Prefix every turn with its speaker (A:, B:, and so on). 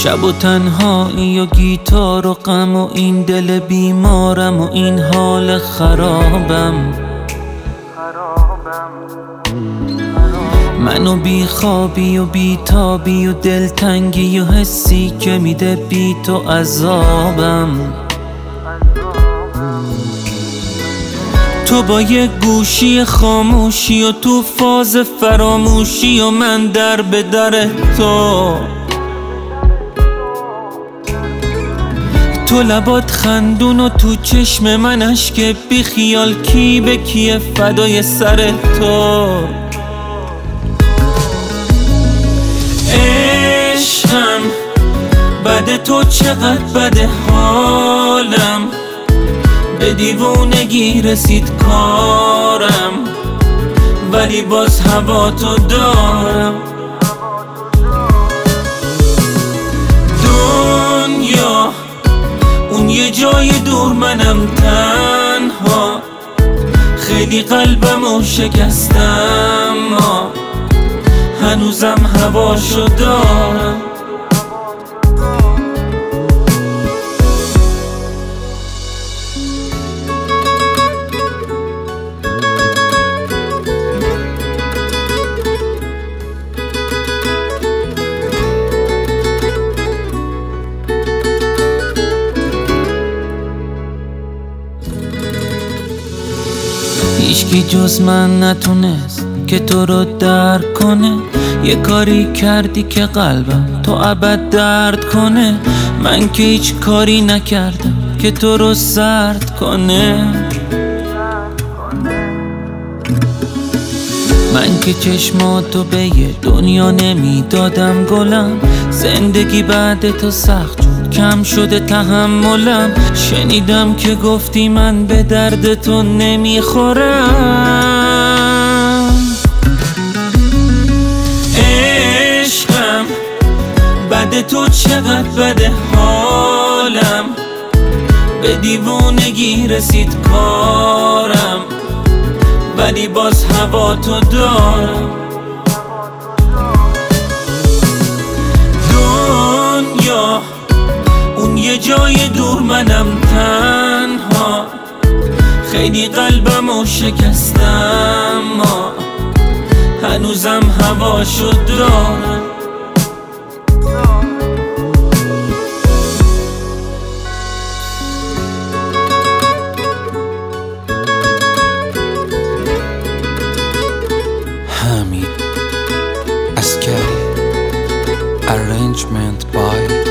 A: شب و تنهایی و گیتار و غم و این دل بیمارم و این حال خرابم. منو بی خوابی و بی تابی و دلتنگی و حسی که میده بی تو عذابم. تو با یه گوشی خاموشی و تو فاز فراموشی و من در به در تو لبات خندون و تو چشم من اشک بی خیال کی به کیه فدای سر تو. عشقم بده تو چقدر بده حالم، به دیوونگی رسید کارم ولی باز هوا تو دارم. دنیا اون یه جای دور منم تنها، خیلی قلبمو شکستم ما هنوزم هواشو دارم. هیچکی جز من نتونست که تو رو درک کنه، یه کاری کردی که قلبم تو ابد درد کنه. من که هیچ کاری نکردم که تو رو سرد کنه، من که چشماتو به یه دنیا نمیدادم گلم. زندگی بعد تو سخت شد کم شده تحملم، شنیدم که گفتی من به درد تو نمیخورم. عشقم بده تو چقدر بده حالم، به دیوونگی رسید کارم ولی باز هوا تو دارم. دنیا اون یه جای دور منم تنها، خیلی قلبمو شکستم ما هنوزم هواشو دارم.
B: Hamid Askari. Arrangement by